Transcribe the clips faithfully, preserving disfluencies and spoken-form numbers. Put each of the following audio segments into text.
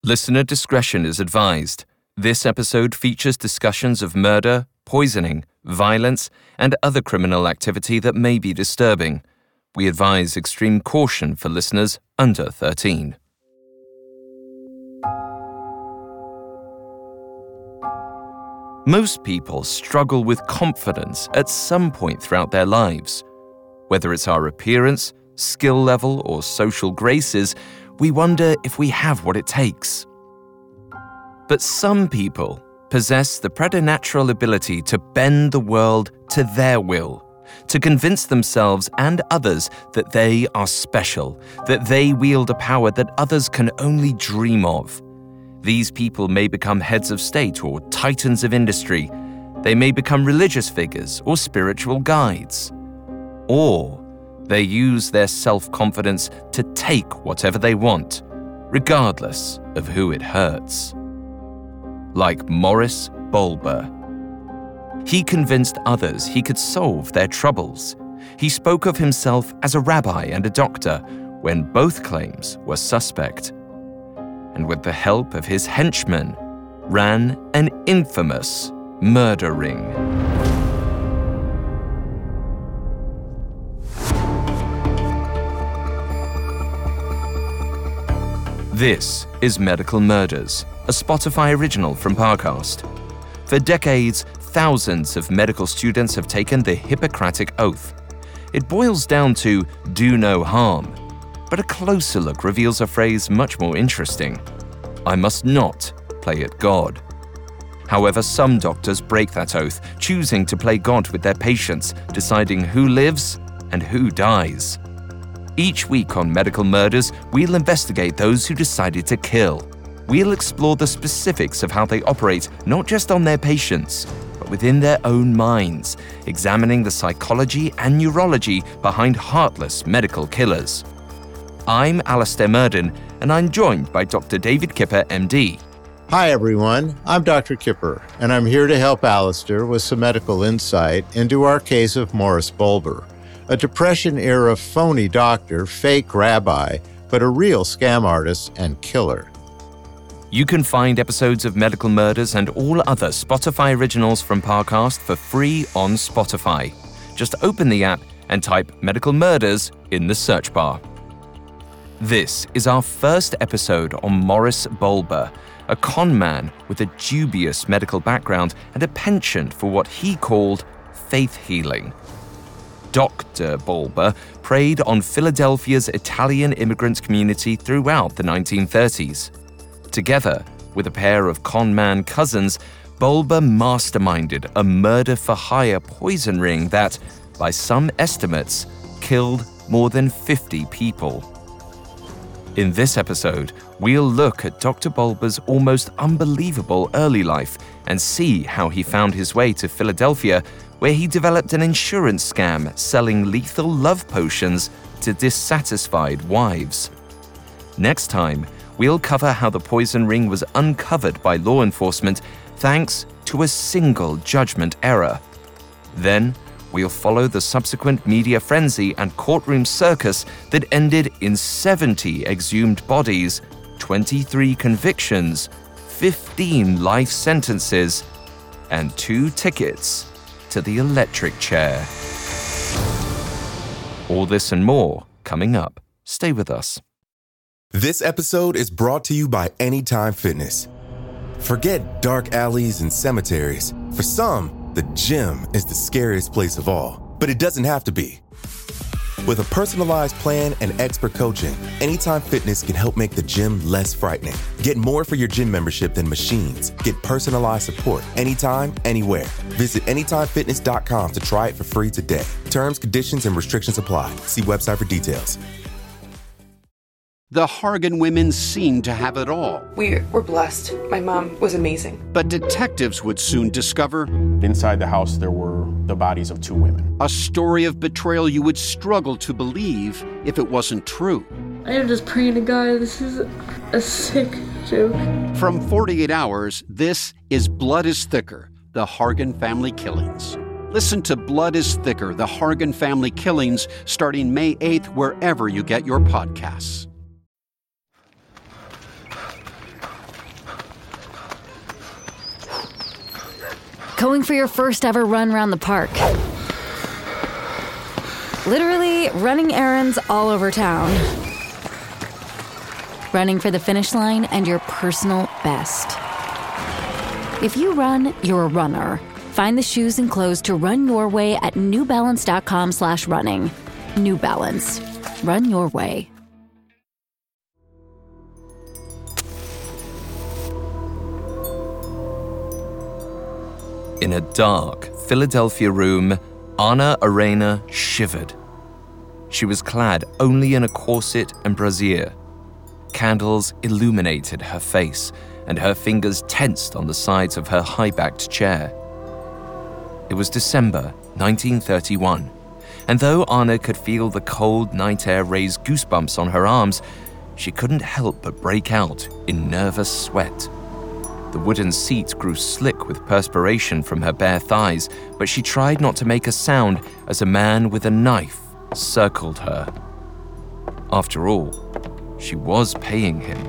Listener discretion is advised. This episode features discussions of murder, poisoning, violence, and other criminal activity that may be disturbing. We advise extreme caution for listeners under thirteen. Most people struggle with confidence at some point throughout their lives. Whether it's our appearance, skill level, or social graces, we wonder if we have what it takes. But some people possess the preternatural ability to bend the world to their will, to convince themselves and others that they are special, that they wield a power that others can only dream of. These people may become heads of state or titans of industry. They may become religious figures or spiritual guides. Or they use their self-confidence to take whatever they want, regardless of who it hurts. Like Morris Bolber. He convinced others he could solve their troubles. He spoke of himself as a rabbi and a doctor when both claims were suspect. And with the help of his henchmen, ran an infamous murder ring. This is Medical Murders, a Spotify original from Parcast. For decades, thousands of medical students have taken the Hippocratic Oath. It boils down to do no harm. But a closer look reveals a phrase much more interesting. I must not play at God. However, some doctors break that oath, choosing to play God with their patients, deciding who lives and who dies. Each week on Medical Murders, we'll investigate those who decided to kill. We'll explore the specifics of how they operate, not just on their patients, but within their own minds, examining the psychology and neurology behind heartless medical killers. I'm Alastair Murden, and I'm joined by Doctor David Kipper, M D. Hi, everyone. I'm Doctor Kipper, and I'm here to help Alastair with some medical insight into our case of Morris Bolber, a Depression-era phony doctor, fake rabbi, but a real scam artist and killer. You can find episodes of Medical Murders and all other Spotify originals from Parcast for free on Spotify. Just open the app and type Medical Murders in the search bar. This is our first episode on Morris Bolber, a con man with a dubious medical background and a penchant for what he called faith healing. Doctor Bolber preyed on Philadelphia's Italian immigrant community throughout the nineteen thirties. Together with a pair of con man cousins, Bolber masterminded a murder-for-hire poison ring that, by some estimates, killed more than fifty people. In this episode, we'll look at Doctor Bolber's almost unbelievable early life and see how he found his way to Philadelphia, where he developed an insurance scam selling lethal love potions to dissatisfied wives. Next time, we'll cover how the poison ring was uncovered by law enforcement thanks to a single judgment error. Then, we'll follow the subsequent media frenzy and courtroom circus that ended in seventy exhumed bodies, twenty-three convictions, fifteen life sentences, and two tickets to the electric chair. All this and more coming up. Stay with us. This episode is brought to you by Anytime Fitness. Forget dark alleys and cemeteries. For some, the gym is the scariest place of all, but it doesn't have to be. With a personalized plan and expert coaching, Anytime Fitness can help make the gym less frightening. Get more for your gym membership than machines. Get personalized support anytime, anywhere. Visit anytime fitness dot com to try it for free today. Terms, conditions, and restrictions apply. See website for details. The Hargan women seemed to have it all. We were blessed. My mom was amazing. But detectives would soon discover inside the house there were the bodies of two women. A story of betrayal you would struggle to believe if it wasn't true. I am just praying to God, this is a sick joke. From forty-eight hours, this is Blood is Thicker, the Hargan Family Killings. Listen to Blood is Thicker, the Hargan Family Killings, starting May eighth, wherever you get your podcasts. Going for your first ever run around the park. Literally running errands all over town. Running for the finish line and your personal best. If you run, you're a runner. Find the shoes and clothes to run your way at newbalance.com slash running. New Balance. Run your way. In a dark Philadelphia room, Anna Arena shivered. She was clad only in a corset and brassiere. Candles illuminated her face, and her fingers tensed on the sides of her high-backed chair. It was December nineteen thirty-one, and though Anna could feel the cold night air raise goosebumps on her arms, she couldn't help but break out in nervous sweat. The wooden seat grew slick with perspiration from her bare thighs, but she tried not to make a sound as a man with a knife circled her. After all, she was paying him.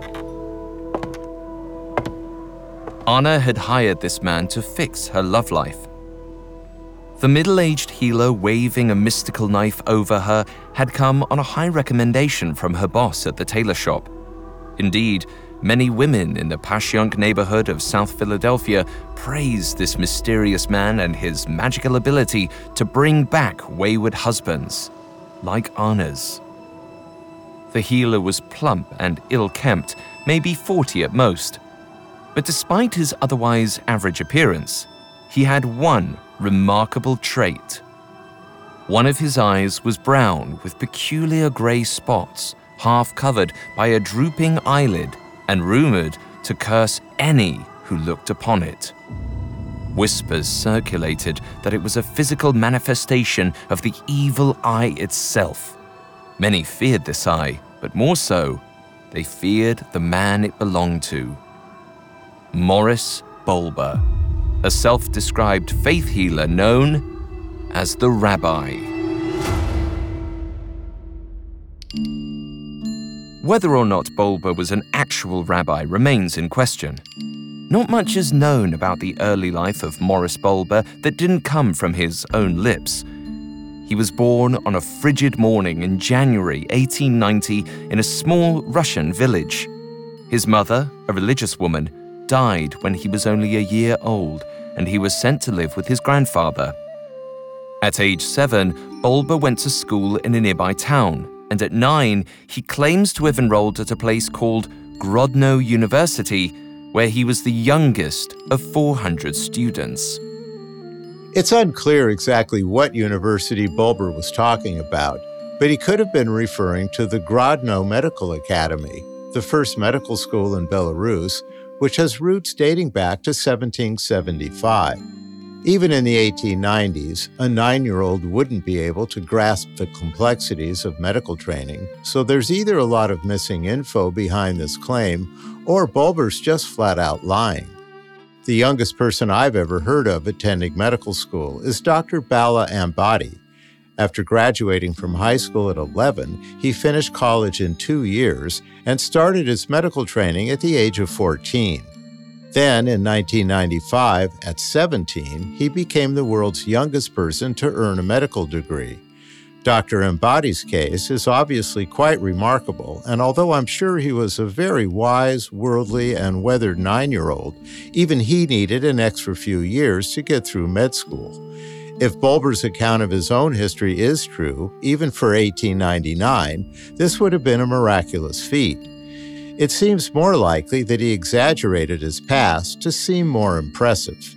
Anna had hired this man to fix her love life. The middle-aged healer waving a mystical knife over her had come on a high recommendation from her boss at the tailor shop. Indeed, many women in the Passyunk neighborhood of South Philadelphia praised this mysterious man and his magical ability to bring back wayward husbands, like Anna's. The healer was plump and ill-kempt, maybe forty at most. But despite his otherwise average appearance, he had one remarkable trait. One of his eyes was brown with peculiar gray spots, half covered by a drooping eyelid, and rumored to curse any who looked upon it. Whispers circulated that it was a physical manifestation of the evil eye itself. Many feared this eye, but more so, they feared the man it belonged to. Morris Bulber, a self-described faith healer known as the Rabbi. Whether or not Bulber was an actual rabbi remains in question. Not much is known about the early life of Morris Bulber that didn't come from his own lips. He was born on a frigid morning in January eighteen ninety in a small Russian village. His mother, a religious woman, died when he was only a year old, and he was sent to live with his grandfather. At age seven, Bulber went to school in a nearby town, and at nine, he claims to have enrolled at a place called Grodno University, where he was the youngest of four hundred students. It's unclear exactly what university Bulber was talking about, but he could have been referring to the Grodno Medical Academy, the first medical school in Belarus, which has roots dating back to seventeen seventy-five. Even in the eighteen nineties, a nine-year-old wouldn't be able to grasp the complexities of medical training, so there's either a lot of missing info behind this claim, or Bulber's just flat out lying. The youngest person I've ever heard of attending medical school is Doctor Bala Ambati. After graduating from high school at eleven, he finished college in two years and started his medical training at the age of fourteen. Then, in nineteen ninety-five, at seventeen, he became the world's youngest person to earn a medical degree. Doctor Ambati's case is obviously quite remarkable, and although I'm sure he was a very wise, worldly, and weathered nine-year-old, even he needed an extra few years to get through med school. If Bulber's account of his own history is true, even for eighteen ninety-nine, this would have been a miraculous feat. It seems more likely that he exaggerated his past to seem more impressive.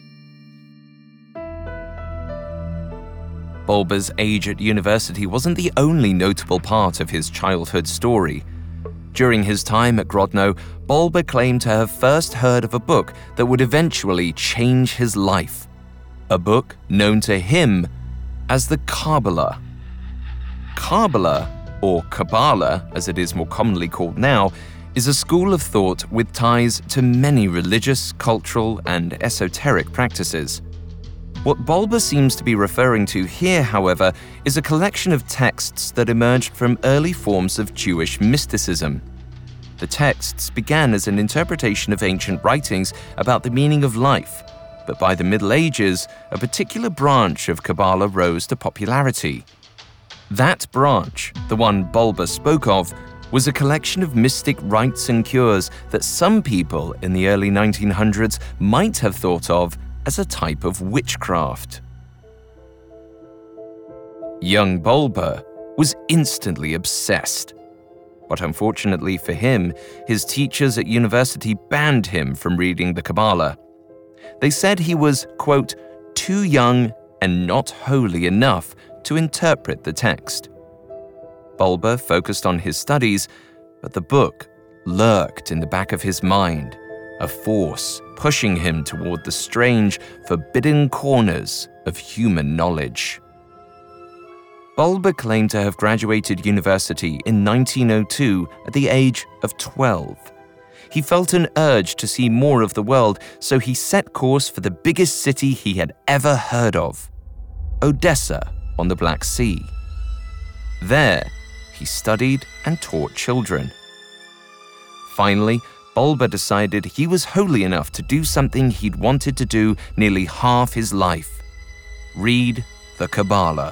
Bulber's age at university wasn't the only notable part of his childhood story. During his time at Grodno, Bulber claimed to have first heard of a book that would eventually change his life. A book known to him as the Kabbalah. Kabbalah, or Kabbalah as it is more commonly called now, is a school of thought with ties to many religious, cultural, and esoteric practices. What Bulber seems to be referring to here, however, is a collection of texts that emerged from early forms of Jewish mysticism. The texts began as an interpretation of ancient writings about the meaning of life, but by the Middle Ages, a particular branch of Kabbalah rose to popularity. That branch, the one Bulber spoke of, was a collection of mystic rites and cures that some people in the early nineteen hundreds might have thought of as a type of witchcraft. Young Bulber was instantly obsessed. But unfortunately for him, his teachers at university banned him from reading the Kabbalah. They said he was, quote, too young and not holy enough to interpret the text. Bulber focused on his studies, but the book lurked in the back of his mind, a force pushing him toward the strange, forbidden corners of human knowledge. Bulber claimed to have graduated university in nineteen oh two at the age of twelve. He felt an urge to see more of the world, so he set course for the biggest city he had ever heard of, Odessa on the Black Sea. There, he studied and taught children. Finally, Bulber decided he was holy enough to do something he'd wanted to do nearly half his life: read the Kabbalah.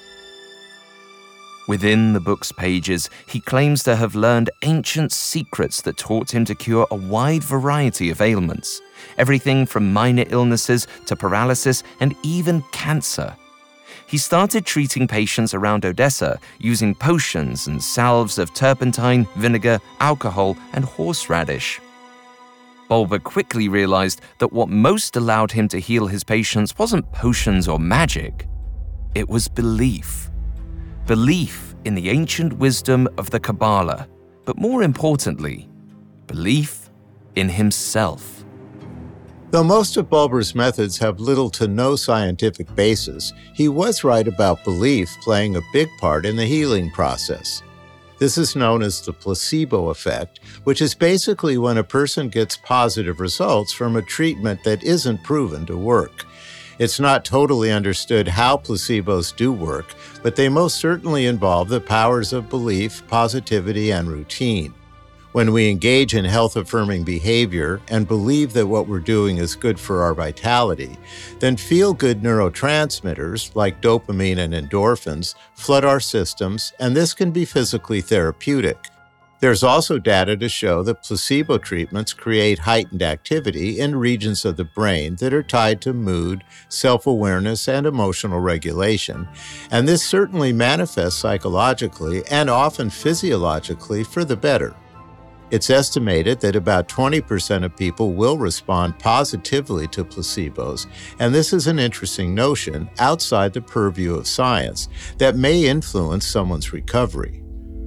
Within the book's pages, he claims to have learned ancient secrets that taught him to cure a wide variety of ailments, everything from minor illnesses to paralysis and even cancer. He started treating patients around Odessa using potions and salves of turpentine, vinegar, alcohol, and horseradish. Bulber quickly realized that what most allowed him to heal his patients wasn't potions or magic. It was belief. Belief in the ancient wisdom of the Kabbalah, but more importantly, belief in himself. Though most of Bulber's methods have little to no scientific basis, he was right about belief playing a big part in the healing process. This is known as the placebo effect, which is basically when a person gets positive results from a treatment that isn't proven to work. It's not totally understood how placebos do work, but they most certainly involve the powers of belief, positivity, and routine. When we engage in health-affirming behavior and believe that what we're doing is good for our vitality, then feel-good neurotransmitters like dopamine and endorphins flood our systems, and this can be physically therapeutic. There's also data to show that placebo treatments create heightened activity in regions of the brain that are tied to mood, self-awareness, and emotional regulation, and this certainly manifests psychologically and often physiologically for the better. It's estimated that about twenty percent of people will respond positively to placebos, and this is an interesting notion outside the purview of science that may influence someone's recovery.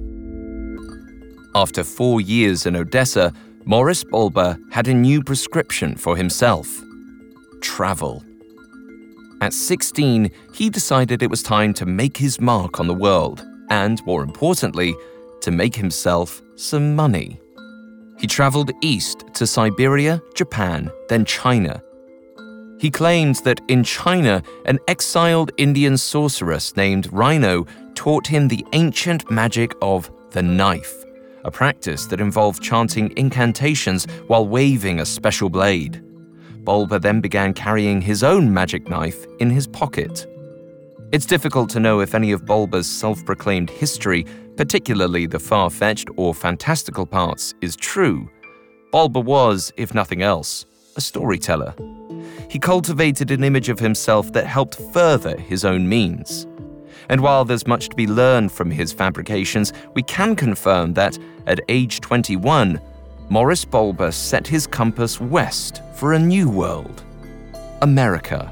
After four years in Odessa, Morris Bulber had a new prescription for himself: travel. At sixteen, he decided it was time to make his mark on the world and, more importantly, to make himself some money. He traveled east to Siberia, Japan, then China. He claimed that in China, an exiled Indian sorceress named Rhino taught him the ancient magic of the knife, a practice that involved chanting incantations while waving a special blade. Bulber then began carrying his own magic knife in his pocket. It's difficult to know if any of Bulber's self-proclaimed history, particularly the far-fetched or fantastical parts, is true. Bulber was, if nothing else, a storyteller. He cultivated an image of himself that helped further his own means. And while there's much to be learned from his fabrications, we can confirm that, at age twenty-one, Morris Bulber set his compass west for a new world: America.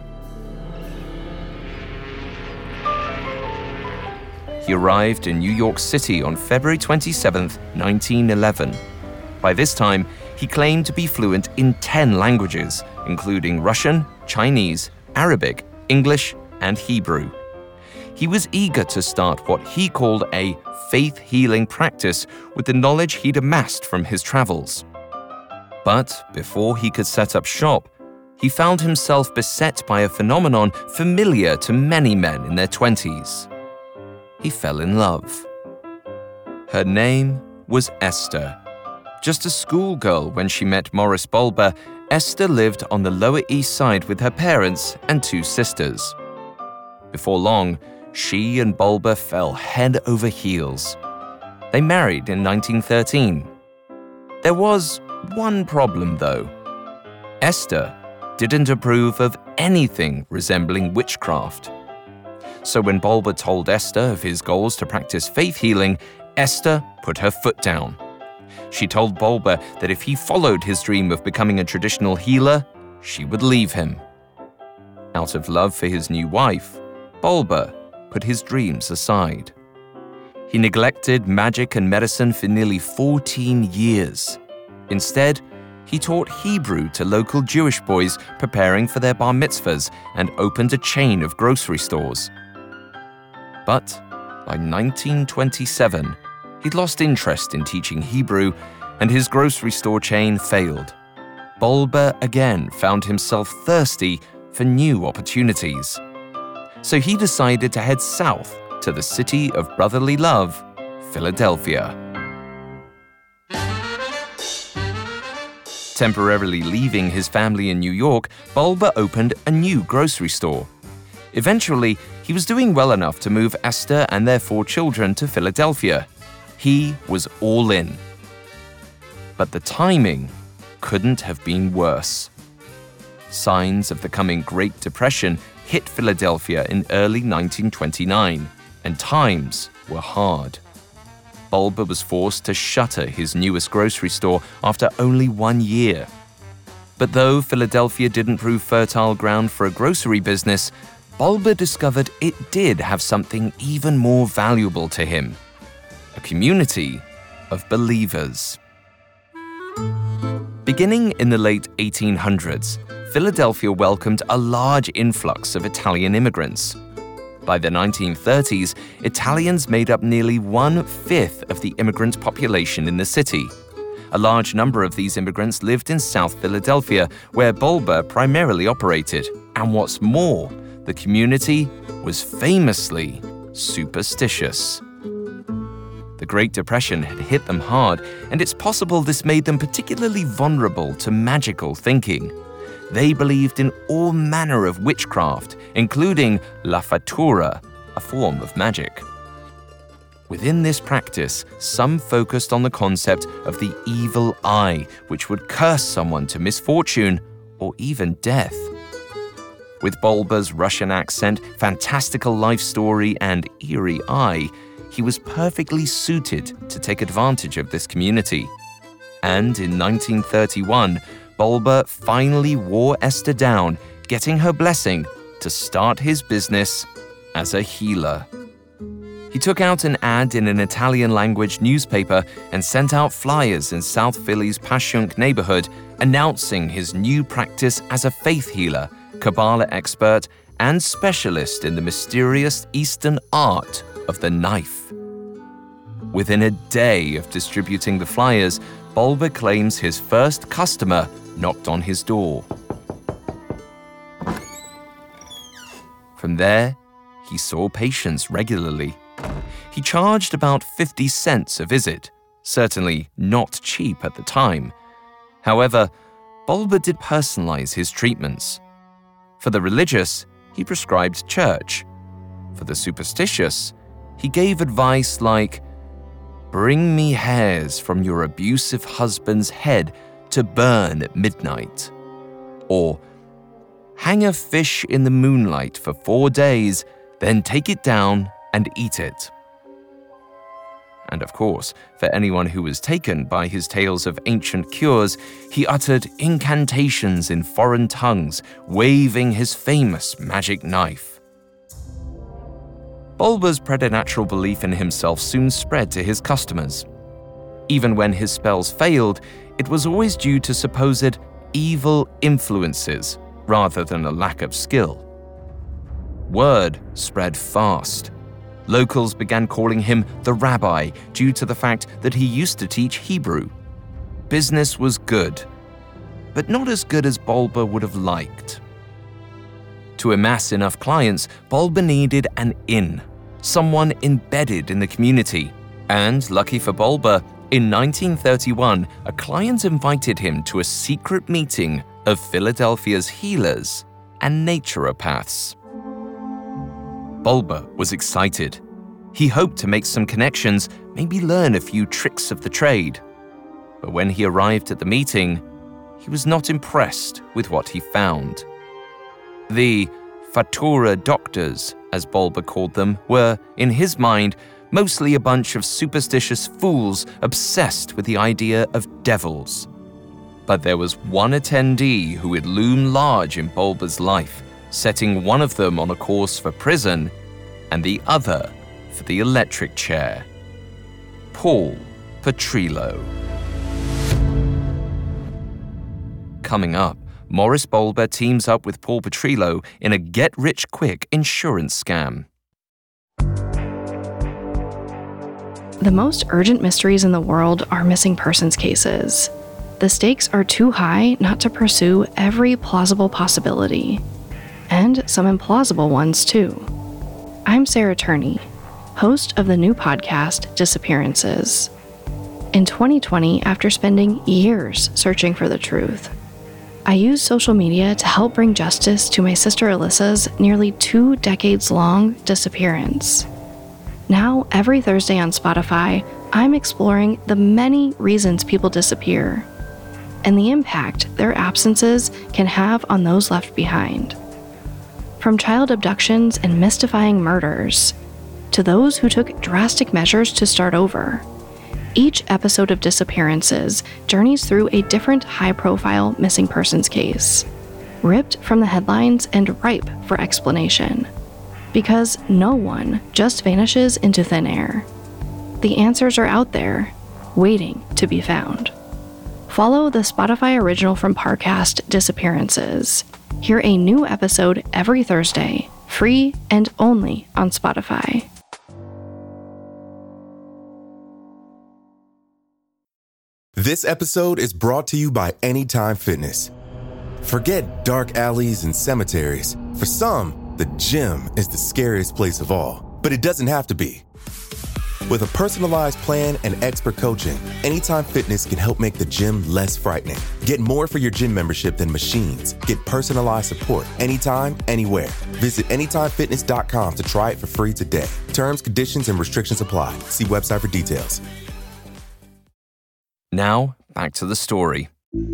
He arrived in New York City on February twenty-seventh, nineteen eleven. By this time, he claimed to be fluent in ten languages, including Russian, Chinese, Arabic, English, and Hebrew. He was eager to start what he called a faith-healing practice with the knowledge he'd amassed from his travels. But before he could set up shop, he found himself beset by a phenomenon familiar to many men in their twenties. He fell in love. Her name was Esther. Just a schoolgirl when she met Morris Bulber, Esther lived on the Lower East Side with her parents and two sisters. Before long, she and Bulber fell head over heels. They married in nineteen thirteen. There was one problem, though. Esther didn't approve of anything resembling witchcraft. So when Bulber told Esther of his goals to practice faith healing, Esther put her foot down. She told Bulber that if he followed his dream of becoming a traditional healer, she would leave him. Out of love for his new wife, Bulber put his dreams aside. He neglected magic and medicine for nearly fourteen years. Instead, he taught Hebrew to local Jewish boys preparing for their bar mitzvahs and opened a chain of grocery stores. But by nineteen twenty-seven, he'd lost interest in teaching Hebrew, and his grocery store chain failed. Bulber again found himself thirsty for new opportunities. So he decided to head south to the city of brotherly love, Philadelphia. Temporarily leaving his family in New York, Bulber opened a new grocery store. Eventually, he was doing well enough to move Esther and their four children to Philadelphia. He was all in. But the timing couldn't have been worse. Signs of the coming Great Depression hit Philadelphia in early nineteen twenty-nine, and times were hard. Bulber was forced to shutter his newest grocery store after only one year. But though Philadelphia didn't prove fertile ground for a grocery business, Bulber discovered it did have something even more valuable to him: a community of believers. Beginning in the late eighteen hundreds, Philadelphia welcomed a large influx of Italian immigrants. By the nineteen thirties, Italians made up nearly one-fifth of the immigrant population in the city. A large number of these immigrants lived in South Philadelphia, where Bulber primarily operated. And what's more, the community was famously superstitious. The Great Depression had hit them hard, and it's possible this made them particularly vulnerable to magical thinking. They believed in all manner of witchcraft, including la fattura, a form of magic. Within this practice, some focused on the concept of the evil eye, which would curse someone to misfortune or even death. With Bulber's Russian accent, fantastical life story, and eerie eye, he was perfectly suited to take advantage of this community. And in nineteen thirty-one, Bulber finally wore Esther down, getting her blessing to start his business as a healer. He took out an ad in an Italian-language newspaper and sent out flyers in South Philly's Passyunk neighborhood announcing his new practice as a faith healer, Kabbalah expert, and specialist in the mysterious Eastern art of the knife. Within a day of distributing the flyers, Bulber claims his first customer knocked on his door. From there, he saw patients regularly. He charged about fifty cents a visit, certainly not cheap at the time. However, Bulber did personalize his treatments. For the religious, he prescribed church. For the superstitious, he gave advice like, "Bring me hairs from your abusive husband's head to burn at midnight." Or, "Hang a fish in the moonlight for four days, then take it down and eat it." And of course, for anyone who was taken by his tales of ancient cures, he uttered incantations in foreign tongues, waving his famous magic knife. Bulber's preternatural belief in himself soon spread to his customers. Even when his spells failed, it was always due to supposed evil influences rather than a lack of skill. Word spread fast. Locals began calling him the rabbi due to the fact that he used to teach Hebrew. Business was good, but not as good as Bulber would have liked. To amass enough clients, Bulber needed an in, someone embedded in the community. And, lucky for Bulber, In nineteen thirty-one, a client invited him to a secret meeting of Philadelphia's healers and naturopaths. Bulber was excited. He hoped to make some connections, maybe learn a few tricks of the trade. But when he arrived at the meeting, he was not impressed with what he found. The Fatura doctors, as Bulber called them, were, in his mind, mostly a bunch of superstitious fools obsessed with the idea of devils. But there was one attendee who would loom large in Bulber's life, setting one of them on a course for prison and the other for the electric chair. Paul Petrillo. Coming up, Morris Bulber teams up with Paul Petrillo in a get-rich-quick insurance scam. The most urgent mysteries in the world are missing persons cases. The stakes are too high not to pursue every plausible possibility, and some implausible ones too. I'm Sarah Turney, host of the new podcast, Disappearances. In twenty twenty, after spending years searching for the truth, I used social media to help bring justice to my sister Alyssa's nearly two decades-long disappearance. Now, every Thursday on Spotify, I'm exploring the many reasons people disappear and the impact their absences can have on those left behind. From child abductions and mystifying murders to those who took drastic measures to start over, each episode of Disappearances journeys through a different high-profile missing persons case, ripped from the headlines and ripe for explanation. Because no one just vanishes into thin air. The answers are out there, waiting to be found. Follow the Spotify original from Parcast, Disappearances. Hear a new episode every Thursday, free and only on Spotify. This episode is brought to you by Anytime Fitness. Forget dark alleys and cemeteries. For some, the gym is the scariest place of all, but it doesn't have to be. With a personalized plan and expert coaching, Anytime Fitness can help make the gym less frightening. Get more for your gym membership than machines. Get personalized support anytime, anywhere. Visit anytime fitness dot com to try it for free today. Terms, conditions, and restrictions apply. See website for details. Now, back to the story.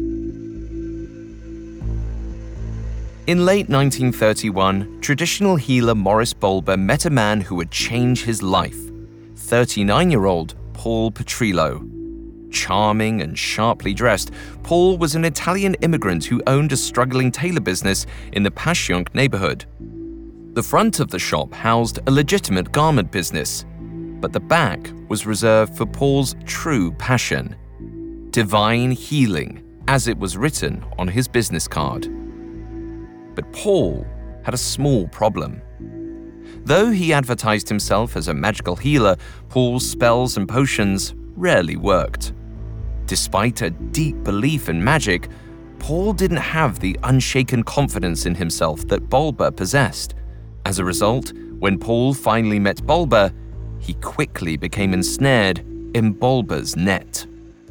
In late nineteen thirty-one, traditional healer Morris Bulber met a man who would change his life, thirty-nine-year-old Paul Petrillo. Charming and sharply dressed, Paul was an Italian immigrant who owned a struggling tailor business in the Passyunk neighborhood. The front of the shop housed a legitimate garment business, but the back was reserved for Paul's true passion, divine healing, as it was written on his business card. But Paul had a small problem. Though he advertised himself as a magical healer, Paul's spells and potions rarely worked. Despite a deep belief in magic, Paul didn't have the unshaken confidence in himself that Bulber possessed. As a result, when Paul finally met Bulber, he quickly became ensnared in Bulber's net.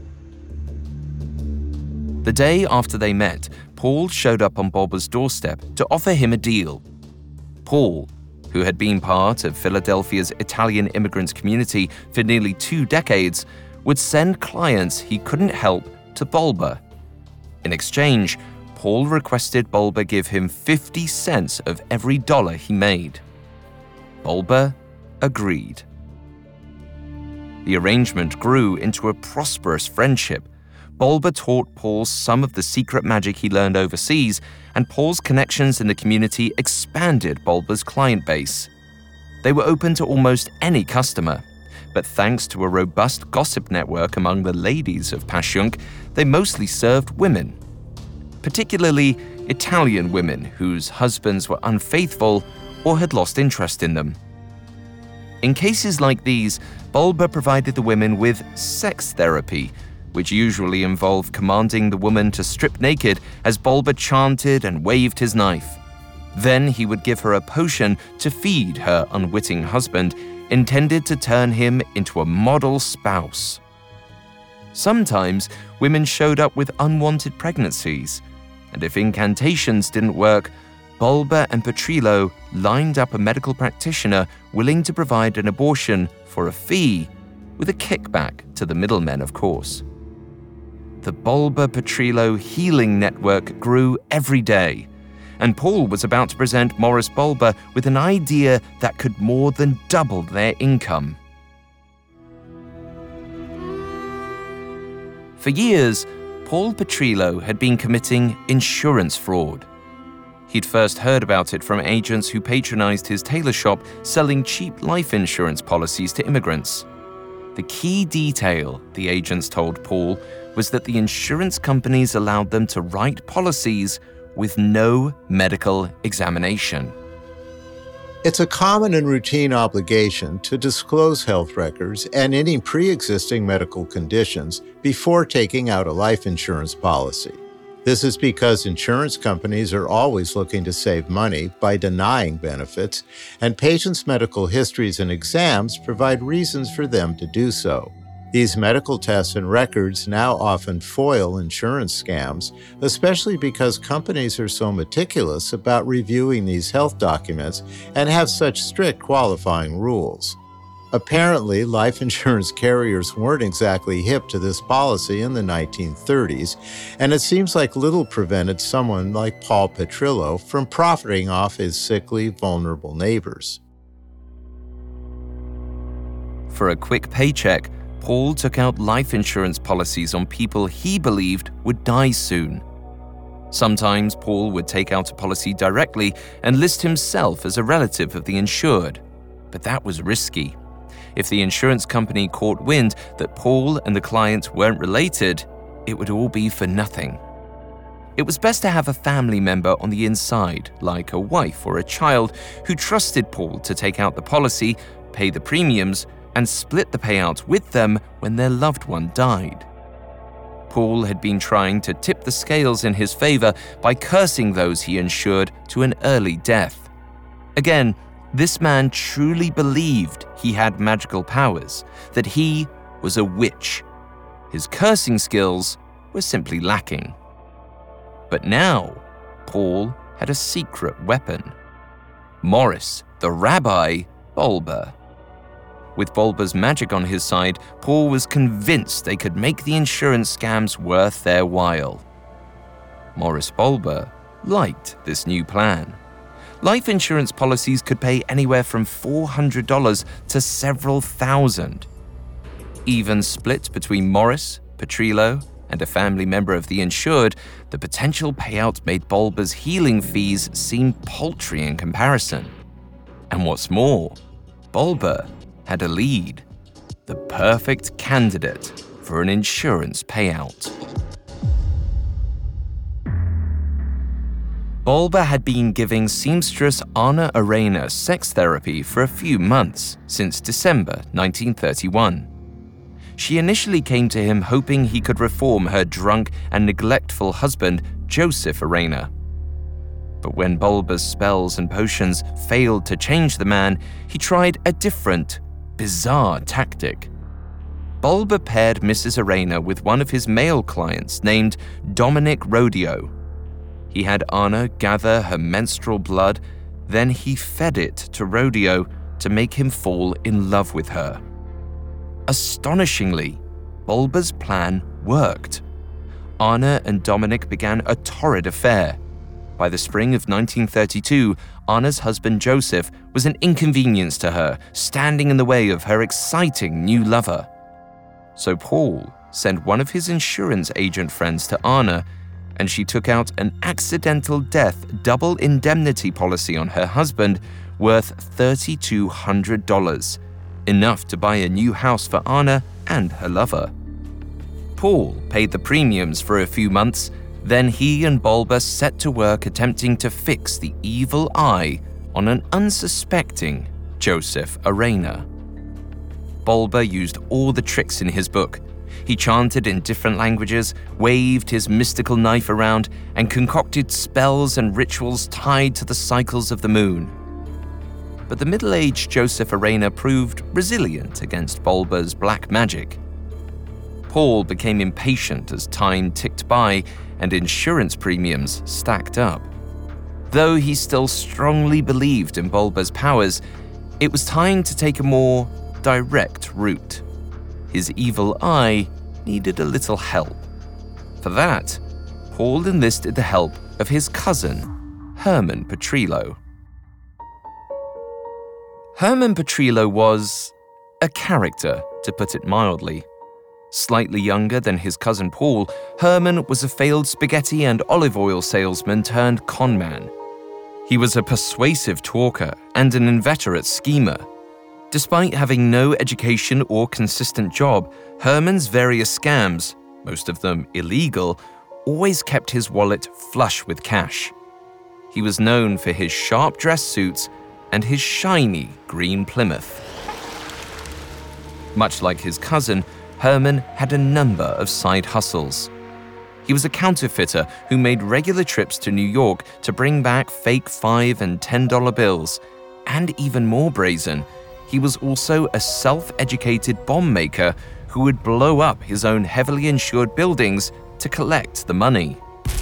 The day after they met, Paul showed up on Bulber's doorstep to offer him a deal. Paul, who had been part of Philadelphia's Italian immigrant community for nearly two decades, would send clients he couldn't help to Bulber. In exchange, Paul requested Bulber give him fifty cents of every dollar he made. Bulber agreed. The arrangement grew into a prosperous friendship. Bulber taught Paul some of the secret magic he learned overseas, and Paul's connections in the community expanded Bulber's client base. They were open to almost any customer, but thanks to a robust gossip network among the ladies of Passyunk, they mostly served women, particularly Italian women whose husbands were unfaithful or had lost interest in them. In cases like these, Bulber provided the women with sex therapy, which usually involved commanding the woman to strip naked as Bulber chanted and waved his knife. Then he would give her a potion to feed her unwitting husband, intended to turn him into a model spouse. Sometimes women showed up with unwanted pregnancies, and if incantations didn't work, Bulber and Petrillo lined up a medical practitioner willing to provide an abortion for a fee, with a kickback to the middlemen, of course. The Bulber-Petrillo healing network grew every day, and Paul was about to present Morris Bulber with an idea that could more than double their income. For years, Paul Petrillo had been committing insurance fraud. He'd first heard about it from agents who patronized his tailor shop selling cheap life insurance policies to immigrants. The key detail, the agents told Paul, was that the insurance companies allowed them to write policies with no medical examination. It's a common and routine obligation to disclose health records and any pre-existing medical conditions before taking out a life insurance policy. This is because insurance companies are always looking to save money by denying benefits, and patients' medical histories and exams provide reasons for them to do so. These medical tests and records now often foil insurance scams, especially because companies are so meticulous about reviewing these health documents and have such strict qualifying rules. Apparently, life insurance carriers weren't exactly hip to this policy in the nineteen thirties, and it seems like little prevented someone like Paul Petrillo from profiting off his sickly, vulnerable neighbors. For a quick paycheck, Paul took out life insurance policies on people he believed would die soon. Sometimes Paul would take out a policy directly and list himself as a relative of the insured, but that was risky. If the insurance company caught wind that Paul and the client weren't related, it would all be for nothing. It was best to have a family member on the inside, like a wife or a child, who trusted Paul to take out the policy, pay the premiums, and split the payout with them when their loved one died. Paul had been trying to tip the scales in his favor by cursing those he insured to an early death. Again, this man truly believed he had magical powers, that he was a witch. His cursing skills were simply lacking. But now, Paul had a secret weapon. Morris, the Rabbi Bulber. With Bulber's magic on his side, Paul was convinced they could make the insurance scams worth their while. Morris Bulber liked this new plan. Life insurance policies could pay anywhere from four hundred dollars to several thousand. Even split between Morris, Petrillo, and a family member of the insured, the potential payout made Bulber's healing fees seem paltry in comparison. And what's more, Bulber had a lead, the perfect candidate for an insurance payout. Bulber had been giving seamstress Anna Arena sex therapy for a few months, since December nineteen thirty-one. She initially came to him hoping he could reform her drunk and neglectful husband, Joseph Arena. But when Bulber's spells and potions failed to change the man, he tried a different, bizarre tactic. Bulber paired Missus Arena with one of his male clients named Dominic Rodeo. He had Anna gather her menstrual blood, then he fed it to Rodeo to make him fall in love with her. Astonishingly, Bulber's plan worked. Anna and Dominic began a torrid affair. By the spring of nineteen thirty-two, Anna's husband Joseph was an inconvenience to her, standing in the way of her exciting new lover. So Paul sent one of his insurance agent friends to Anna, and she took out an accidental death double indemnity policy on her husband worth three thousand two hundred dollars, enough to buy a new house for Anna and her lover. Paul paid the premiums for a few months, then he and Bulber set to work attempting to fix the evil eye on an unsuspecting Joseph Arena. Bulber used all the tricks in his book. He chanted in different languages, waved his mystical knife around, and concocted spells and rituals tied to the cycles of the moon. But the middle-aged Joseph Arena proved resilient against Bulber's black magic. Paul became impatient as time ticked by and insurance premiums stacked up. Though he still strongly believed in Bulber's powers, it was time to take a more direct route. His evil eye needed a little help. For that, Paul enlisted the help of his cousin, Herman Petrillo. Herman Petrillo was a character, to put it mildly. Slightly younger than his cousin Paul, Herman was a failed spaghetti and olive oil salesman turned conman. He was a persuasive talker and an inveterate schemer. Despite having no education or consistent job, Herman's various scams, most of them illegal, always kept his wallet flush with cash. He was known for his sharp dress suits and his shiny green Plymouth. Much like his cousin, Herman had a number of side hustles. He was a counterfeiter who made regular trips to New York to bring back fake five and ten dollar bills, and even more brazen, he was also a self-educated bomb maker who would blow up his own heavily insured buildings to collect the money.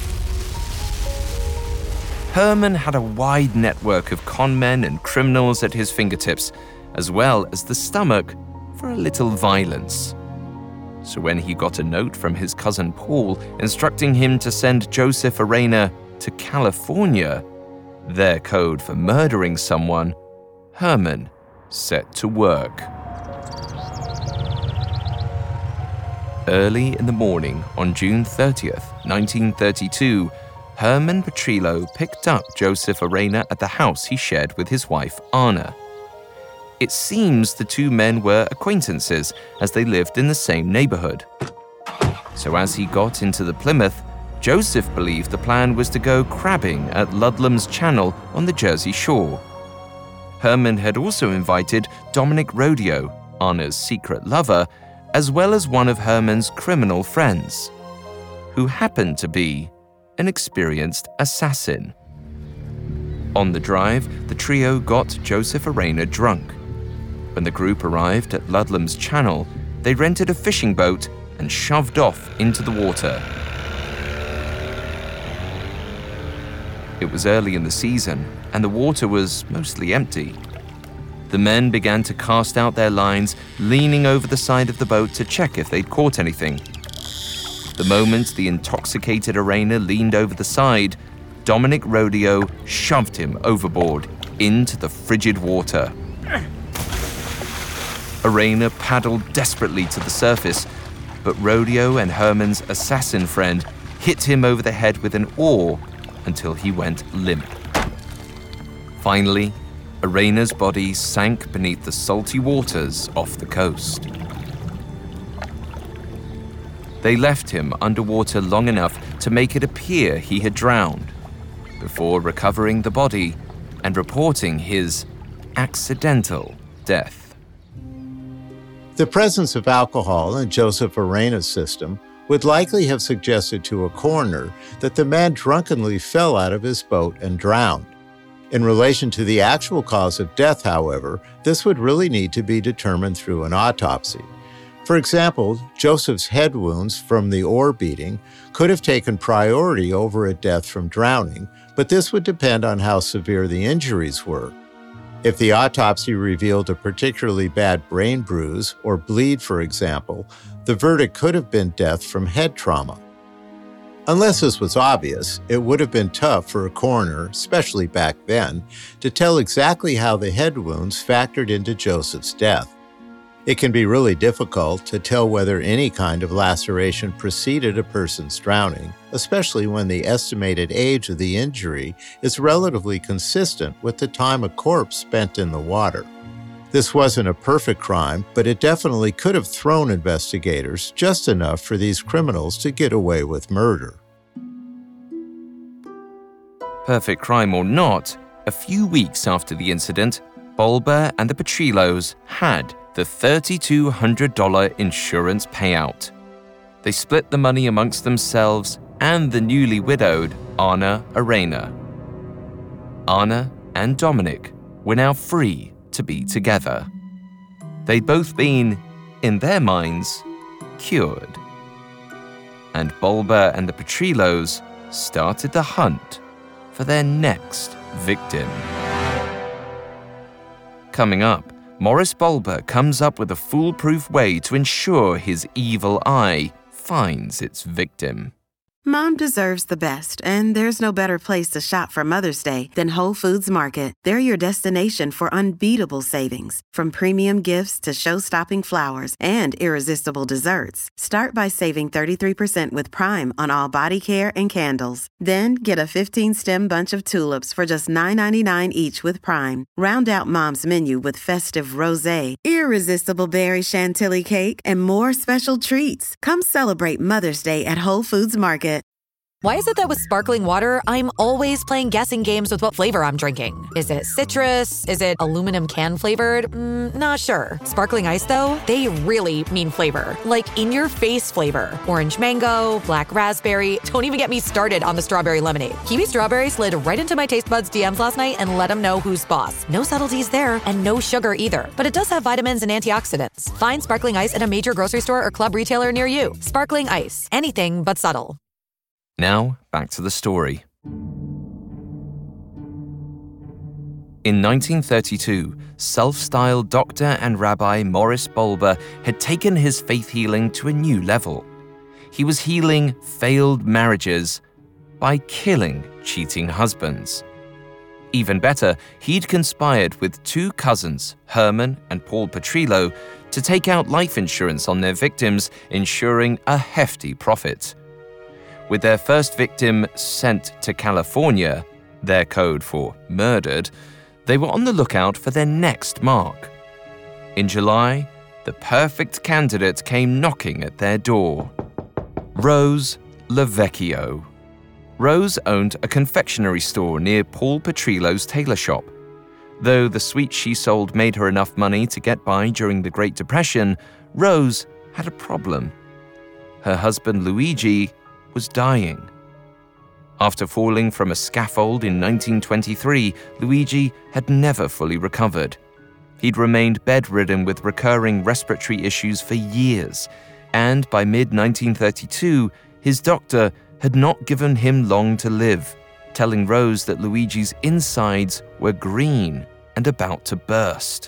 Herman had a wide network of conmen and criminals at his fingertips, as well as the stomach for a little violence. So when he got a note from his cousin Paul instructing him to send Joseph Arena to California, their code for murdering someone, Herman set to work. Early in the morning on June thirtieth, nineteen thirty-two, Herman Petrillo picked up Joseph Arena at the house he shared with his wife Anna. It seems the two men were acquaintances as they lived in the same neighborhood. So as he got into the Plymouth, Joseph believed the plan was to go crabbing at Ludlam's Channel on the Jersey Shore. Herman had also invited Dominic Rodeo, Anna's secret lover, as well as one of Herman's criminal friends, who happened to be an experienced assassin. On the drive, the trio got Joseph Arena drunk. When the group arrived at Ludlam's Channel, they rented a fishing boat and shoved off into the water. It was early in the season, and the water was mostly empty. The men began to cast out their lines, leaning over the side of the boat to check if they'd caught anything. The moment the intoxicated Arena leaned over the side, Dominic Rodeo shoved him overboard into the frigid water. Arena paddled desperately to the surface, but Rodeo and Herman's assassin friend hit him over the head with an oar until he went limp. Finally, Arena's body sank beneath the salty waters off the coast. They left him underwater long enough to make it appear he had drowned, before recovering the body and reporting his accidental death. The presence of alcohol in Joseph Arena's system would likely have suggested to a coroner that the man drunkenly fell out of his boat and drowned. In relation to the actual cause of death, however, this would really need to be determined through an autopsy. For example, Joseph's head wounds from the oar beating could have taken priority over a death from drowning, but this would depend on how severe the injuries were. If the autopsy revealed a particularly bad brain bruise or bleed, for example, the verdict could have been death from head trauma. Unless this was obvious, it would have been tough for a coroner, especially back then, to tell exactly how the head wounds factored into Joseph's death. It can be really difficult to tell whether any kind of laceration preceded a person's drowning, especially when the estimated age of the injury is relatively consistent with the time a corpse spent in the water. This wasn't a perfect crime, but it definitely could have thrown investigators just enough for these criminals to get away with murder. Perfect crime or not, a few weeks after the incident, Bulber and the Petrillos had the three thousand two hundred dollars insurance payout. They split the money amongst themselves and the newly widowed Anna Arena. Anna and Dominic were now free to be together. They'd both been, in their minds, cured. and Bulber and the Petrillos started the hunt for their next victim. Coming up, Morris Bulber comes up with a foolproof way to ensure his evil eye finds its victim. Mom deserves the best, and there's no better place to shop for Mother's Day than Whole Foods Market. They're your destination for unbeatable savings, from premium gifts to show-stopping flowers and irresistible desserts. Start by saving thirty-three percent with Prime on all body care and candles. Then get a fifteen-stem bunch of tulips for just nine ninety-nine each with Prime. Round out Mom's menu with festive rosé, irresistible berry chantilly cake, and more special treats. Come celebrate Mother's Day at Whole Foods Market. Why is it that with sparkling water, I'm always playing guessing games with what flavor I'm drinking? Is it citrus? Is it aluminum can flavored? Mm, not sure. Sparkling ice, though, they really mean flavor. Like in-your-face flavor. Orange mango, black raspberry. Don't even get me started on the strawberry lemonade. Kiwi Strawberry slid right into my taste buds D Ms last night and let them know who's boss. No subtleties there, and no sugar either. But it does have vitamins and antioxidants. Find sparkling ice at a major grocery store or club retailer near you. Sparkling ice. Anything but subtle. Now, back to the story. In nineteen thirty-two, self-styled doctor and Rabbi Morris Bulber had taken his faith healing to a new level. He was healing failed marriages by killing cheating husbands. Even better, he'd conspired with two cousins, Herman and Paul Petrillo, to take out life insurance on their victims, ensuring a hefty profit. With their first victim sent to California, their code for murdered, they were on the lookout for their next mark. In July, the perfect candidate came knocking at their door. Rose LoVecchio. Rose owned a confectionery store near Paul Petrillo's tailor shop. Though the sweets she sold made her enough money to get by during the Great Depression, Rose had a problem. Her husband Luigi was dying. After falling from a scaffold in nineteen twenty-three, Luigi had never fully recovered. He'd remained bedridden with recurring respiratory issues for years, and by mid nineteen thirty-two, his doctor had not given him long to live, telling Rose that Luigi's insides were green and about to burst.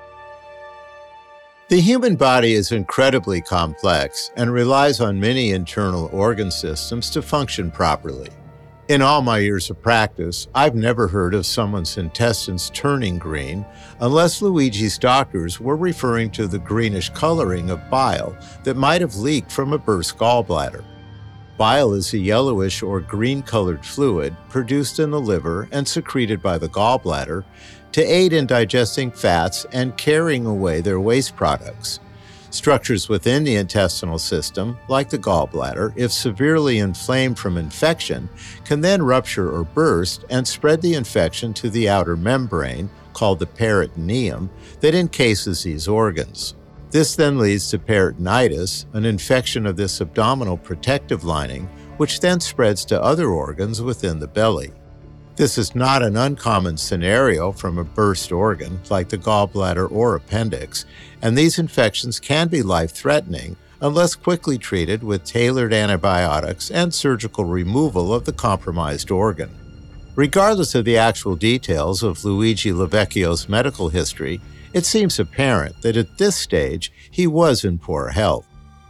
The human body is incredibly complex and relies on many internal organ systems to function properly. In all my years of practice, I've never heard of someone's intestines turning green unless Luigi's doctors were referring to the greenish coloring of bile that might have leaked from a burst gallbladder. Bile is a yellowish or green-colored fluid produced in the liver and secreted by the gallbladder to aid in digesting fats and carrying away their waste products. Structures within the intestinal system, like the gallbladder, if severely inflamed from infection, can then rupture or burst and spread the infection to the outer membrane, called the peritoneum, that encases these organs. This then leads to peritonitis, an infection of this abdominal protective lining, which then spreads to other organs within the belly. This is not an uncommon scenario from a burst organ like the gallbladder or appendix, and these infections can be life-threatening unless quickly treated with tailored antibiotics and surgical removal of the compromised organ. Regardless of the actual details of Luigi LoVecchio's medical history, it seems apparent that at this stage he was in poor health.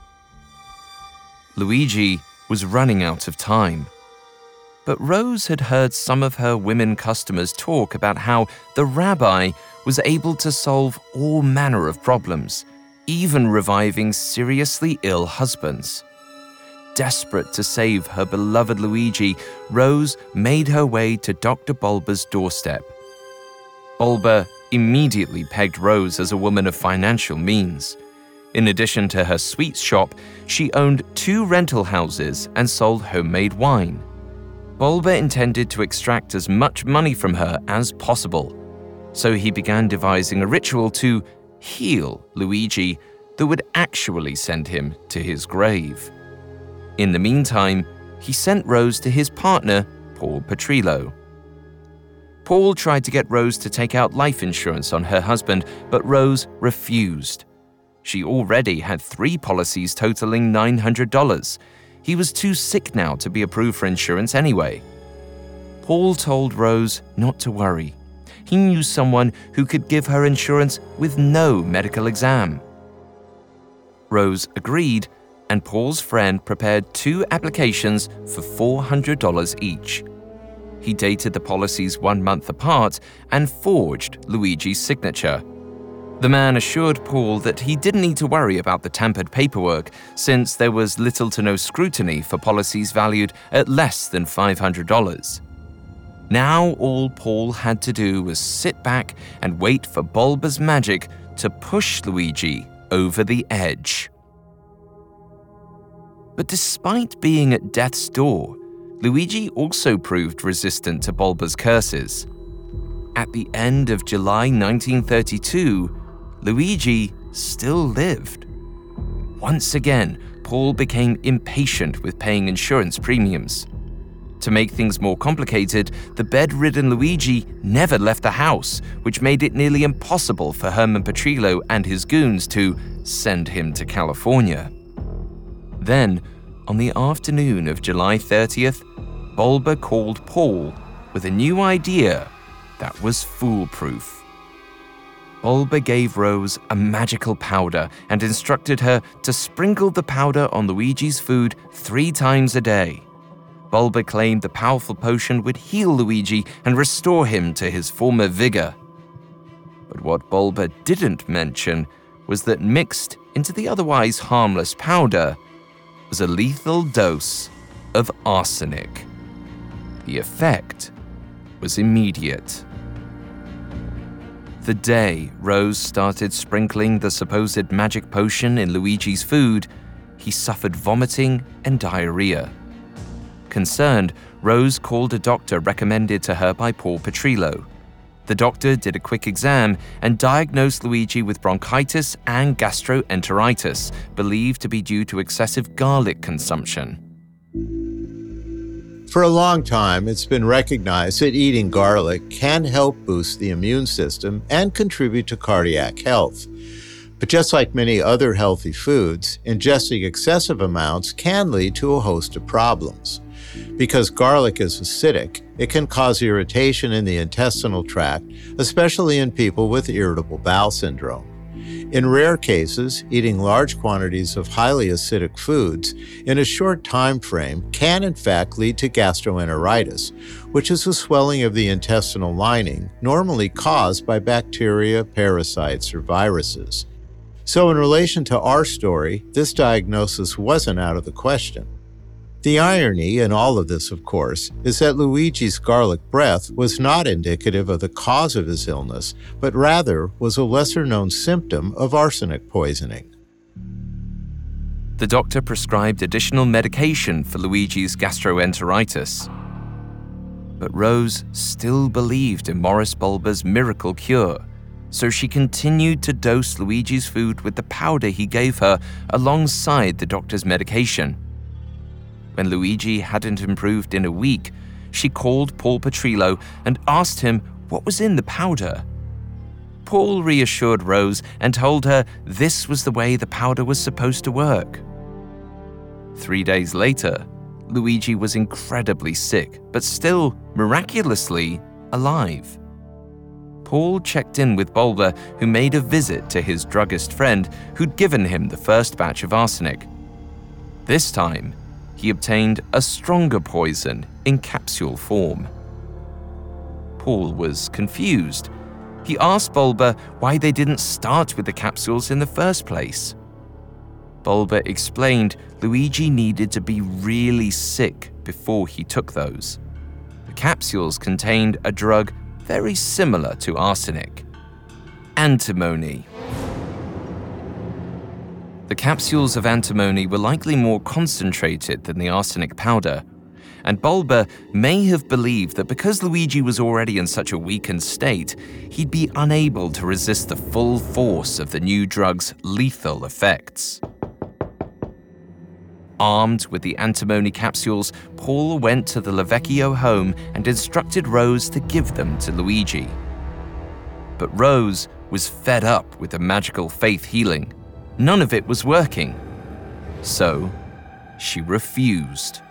Luigi was running out of time. But Rose had heard some of her women customers talk about how the rabbi was able to solve all manner of problems, even reviving seriously ill husbands. Desperate to save her beloved Luigi, Rose made her way to Doctor Bulber's doorstep. Bulber immediately pegged Rose as a woman of financial means. In addition to her sweets shop, she owned two rental houses and sold homemade wine. Bulber intended to extract as much money from her as possible, so he began devising a ritual to heal Luigi that would actually send him to his grave. In the meantime, he sent Rose to his partner, Paul Petrillo. Paul tried to get Rose to take out life insurance on her husband, but Rose refused. She already had three policies totaling nine hundred dollars. He was too sick now to be approved for insurance anyway. Paul told Rose not to worry. He knew someone who could give her insurance with no medical exam. Rose agreed, and Paul's friend prepared two applications for four hundred dollars each. He dated the policies one month apart and forged Luigi's signature. The man assured Paul that he didn't need to worry about the tampered paperwork, since there was little to no scrutiny for policies valued at less than five hundred dollars. Now all Paul had to do was sit back and wait for Bulba's magic to push Luigi over the edge. But despite being at death's door, Luigi also proved resistant to Bulba's curses. At the end of July nineteen thirty-two, Luigi still lived. Once again, Paul became impatient with paying insurance premiums. To make things more complicated, the bedridden Luigi never left the house, which made it nearly impossible for Herman Petrillo and his goons to send him to California. Then, on the afternoon of July thirtieth, Bulba called Paul with a new idea that was foolproof. Bulba gave Rose a magical powder and instructed her to sprinkle the powder on Luigi's food three times a day. Bulba claimed the powerful potion would heal Luigi and restore him to his former vigor. But what Bulba didn't mention was that mixed into the otherwise harmless powder was a lethal dose of arsenic. The effect was immediate. The day Rose started sprinkling the supposed magic potion in Luigi's food, he suffered vomiting and diarrhea. Concerned, Rose called a doctor recommended to her by Paul Petrillo. The doctor did a quick exam and diagnosed Luigi with bronchitis and gastroenteritis, believed to be due to excessive garlic consumption. For a long time, it's been recognized that eating garlic can help boost the immune system and contribute to cardiac health. But just like many other healthy foods, ingesting excessive amounts can lead to a host of problems. Because garlic is acidic, it can cause irritation in the intestinal tract, especially in people with irritable bowel syndrome. In rare cases, eating large quantities of highly acidic foods in a short time frame can in fact lead to gastroenteritis, which is a swelling of the intestinal lining, normally caused by bacteria, parasites, or viruses. So in relation to our story, this diagnosis wasn't out of the question. The irony in all of this, of course, is that Luigi's garlic breath was not indicative of the cause of his illness, but rather was a lesser-known symptom of arsenic poisoning. The doctor prescribed additional medication for Luigi's gastroenteritis. But Rose still believed in Morris Bulba's miracle cure, so she continued to dose Luigi's food with the powder he gave her alongside the doctor's medication. When Luigi hadn't improved in a week, she called Paul Petrillo and asked him what was in the powder. Paul reassured Rose and told her this was the way the powder was supposed to work. Three days later, Luigi was incredibly sick, but still, miraculously, alive. Paul checked in with Bulba, who made a visit to his druggist friend who'd given him the first batch of arsenic. This time, he obtained a stronger poison in capsule form. Paul was confused. He asked Bulba why they didn't start with the capsules in the first place. Bulba explained Luigi needed to be really sick before he took those. The capsules contained a drug very similar to arsenic, antimony. The capsules of antimony were likely more concentrated than the arsenic powder, and Bulba may have believed that because Luigi was already in such a weakened state, he'd be unable to resist the full force of the new drug's lethal effects. Armed with the antimony capsules, Paul went to the Lavecchio home and instructed Rose to give them to Luigi. But Rose was fed up with the magical faith healing. None of it was working. So, she refused.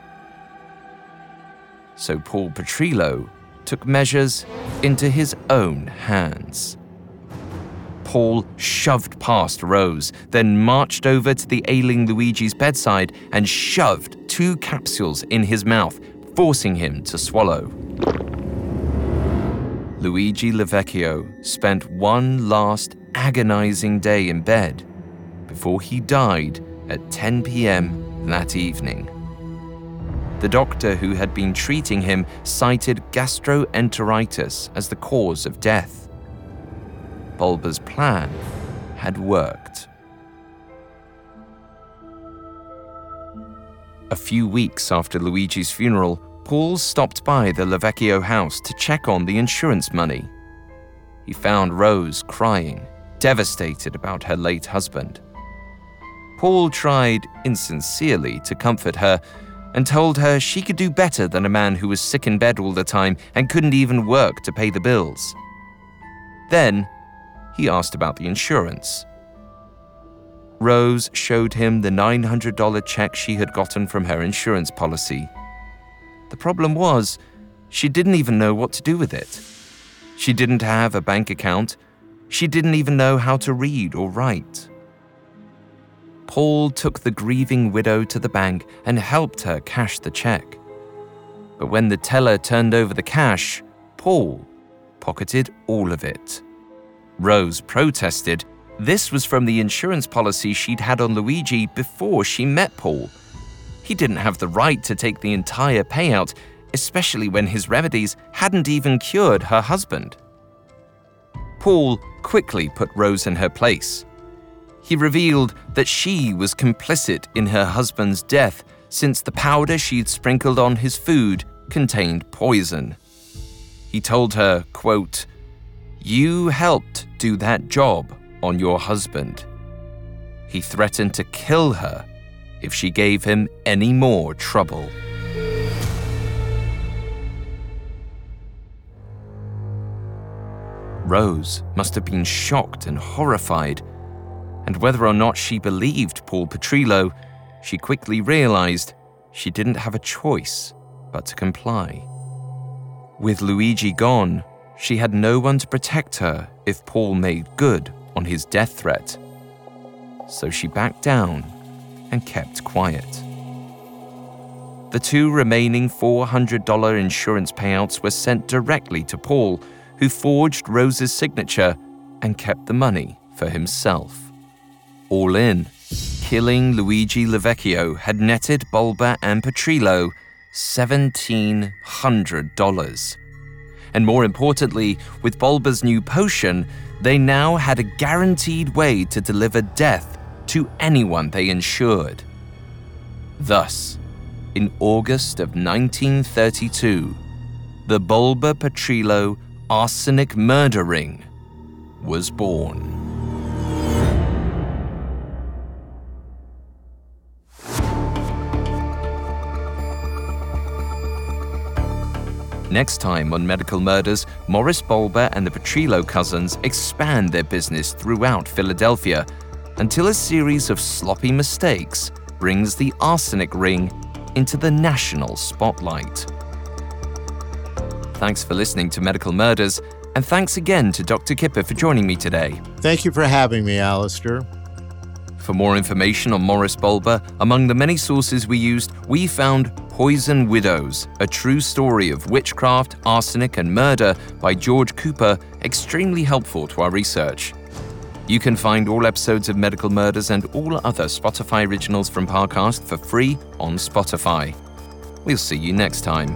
So Paul Petrillo took measures into his own hands. Paul shoved past Rose, then marched over to the ailing Luigi's bedside and shoved two capsules in his mouth, forcing him to swallow. Luigi Lavecchio spent one last agonizing day in bed before he died at ten p.m. that evening. The doctor who had been treating him cited gastroenteritis as the cause of death. Bulba's plan had worked. A few weeks after Luigi's funeral, Paul stopped by the Lavecchio house to check on the insurance money. He found Rose crying, devastated about her late husband. Paul tried insincerely to comfort her and told her she could do better than a man who was sick in bed all the time and couldn't even work to pay the bills. Then, he asked about the insurance. Rose showed him the nine hundred dollars check she had gotten from her insurance policy. The problem was, she didn't even know what to do with it. She didn't have a bank account. She didn't even know how to read or write. Paul took the grieving widow to the bank and helped her cash the check. But when the teller turned over the cash, Paul pocketed all of it. Rose protested. This was from the insurance policy she'd had on Luigi before she met Paul. He didn't have the right to take the entire payout, especially when his remedies hadn't even cured her husband. Paul quickly put Rose in her place. He revealed that she was complicit in her husband's death since the powder she'd sprinkled on his food contained poison. He told her, quote, "You helped do that job on your husband." He threatened to kill her if she gave him any more trouble. Rose must have been shocked and horrified, and whether or not she believed Paul Petrillo, she quickly realized she didn't have a choice but to comply. With Luigi gone, she had no one to protect her if Paul made good on his death threat. So she backed down and kept quiet. The two remaining four hundred dollars insurance payouts were sent directly to Paul, who forged Rose's signature and kept the money for himself. All in, killing Luigi Lavecchio had netted Bulba and Petrillo seventeen hundred dollars. And more importantly, with Bulba's new potion, they now had a guaranteed way to deliver death to anyone they insured. Thus, in August of nineteen thirty-two, the Bulba Petrillo arsenic murder ring was born. Next time on Medical Murders, Morris Bulba and the Petrillo cousins expand their business throughout Philadelphia until a series of sloppy mistakes brings the arsenic ring into the national spotlight. Thanks for listening to Medical Murders, and thanks again to Doctor Kipper for joining me today. Thank you for having me, Alistair. For more information on Morris Bulba, among the many sources we used, we found Poison Widows, a true story of witchcraft, arsenic, and murder by George Cooper, extremely helpful to our research. You can find all episodes of Medical Murders and all other Spotify originals from Parcast for free on Spotify. We'll see you next time.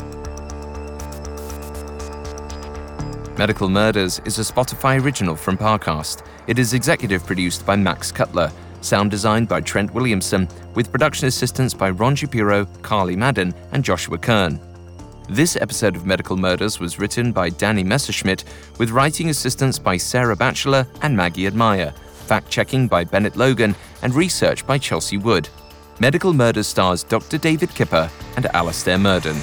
Medical Murders is a Spotify original from Parcast. It is executive produced by Max Cutler, sound designed by Trent Williamson, with production assistance by Ron Shapiro, Carly Madden, and Joshua Kern. This episode of Medical Murders was written by Danny Messerschmidt, with writing assistance by Sarah Batchelor and Maggie Admire, fact-checking by Bennett Logan, and research by Chelsea Wood. Medical Murders stars Doctor David Kipper and Alastair Murden.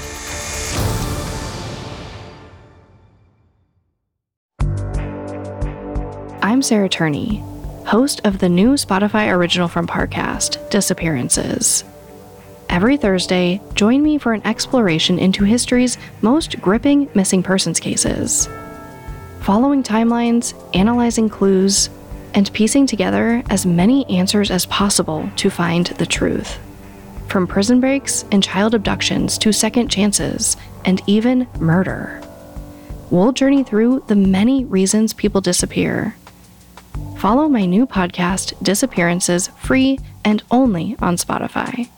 I'm Sarah Turney, host of the new Spotify original from Parcast, Disappearances. Every Thursday, join me for an exploration into history's most gripping missing persons cases. Following timelines, analyzing clues, and piecing together as many answers as possible to find the truth. From prison breaks and child abductions to second chances, and even murder. We'll journey through the many reasons people disappear. Follow my new podcast, Disappearances, free and only on Spotify.